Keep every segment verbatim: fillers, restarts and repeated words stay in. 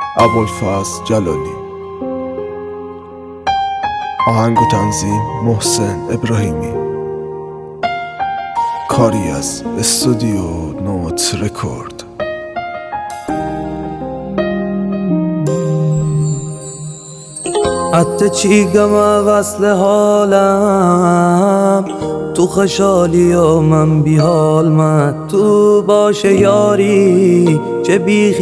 ابوالفضل جلالی. آهنگ و تنظیم محسن ابراهیمی. کاری از استودیو نوت رکورد. حتی چی گم وصل حالم تو خشالی و من بی حال، من تو باشه یاری چه بی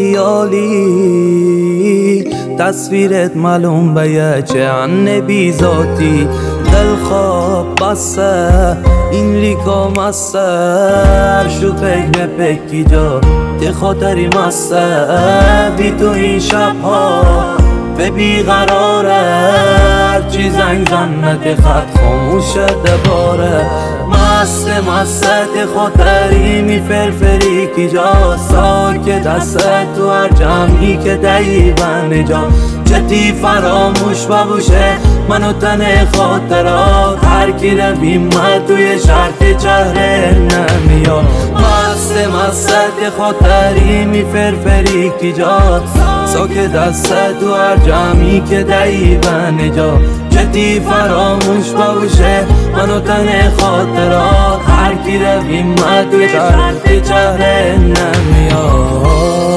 خیالی، تصویرت معلوم بیه چه عن بی ذاتی، دل خواب بسته این لیکا مسته، شو پک مپکی جا تی خاطری مسته، بی تو این شبها به بیقراره، چی زنگ زنت خط خاموشه دباره، مست مست خاطری می فرفری کی جا، ساک دست تو هر جمعی که دیوان جا، چتی فراموش ببوشه منو تن خاطرات، هر کی رویم توی شرط چهره نمیاد، مست مست خاطری می فرفری کی جا، ساک دست تو هر جمعی که دیوان جا، چتی فراموش باشه منو تن خاطرات، هر کی رویم توی شرط چهره نمیاد.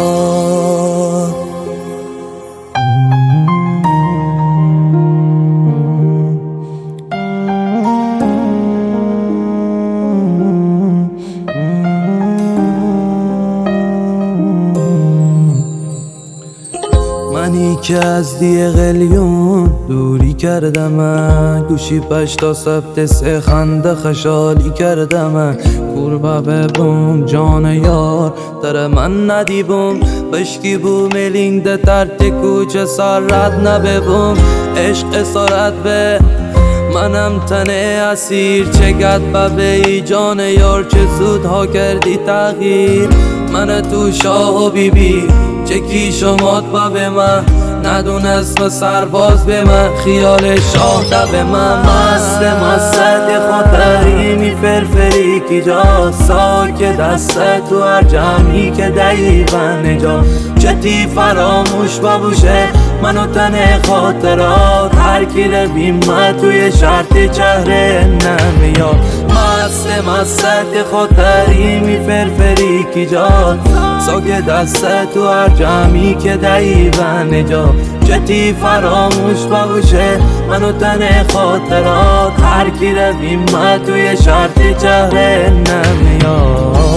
منی که از دی قلیون دوری کردم، من گوشی پشت تا سبت سه خنده خشالی کردم، کوربه ببوم جان یار در من ندیبوم، بشکی بو ملینگ ده ترت کوچه سارت نببوم، عشق اسارت به منم تنه اسیر، چه گد به جان یار چه زودها کردی تغییر، من تو شاه و بی بی چه کی شمات با به من، ندونست سرباز به من، خیال شاه ده به من، مست مست خاطری می فرفری کی جا، ساک دست تو هر جمعی که دیوان جا، چتی فراموش ببوشه منو تن خاطرات، هر کی رویم توی شرط چهره نمیاد، مست مست خاطری می فرفری کی جا، ساک دست تو هر جمعی که دیوان جا، چتی فراموش ببوشه منو تن خاطرات، هر کی رویم توی شرط چهره نمیاد.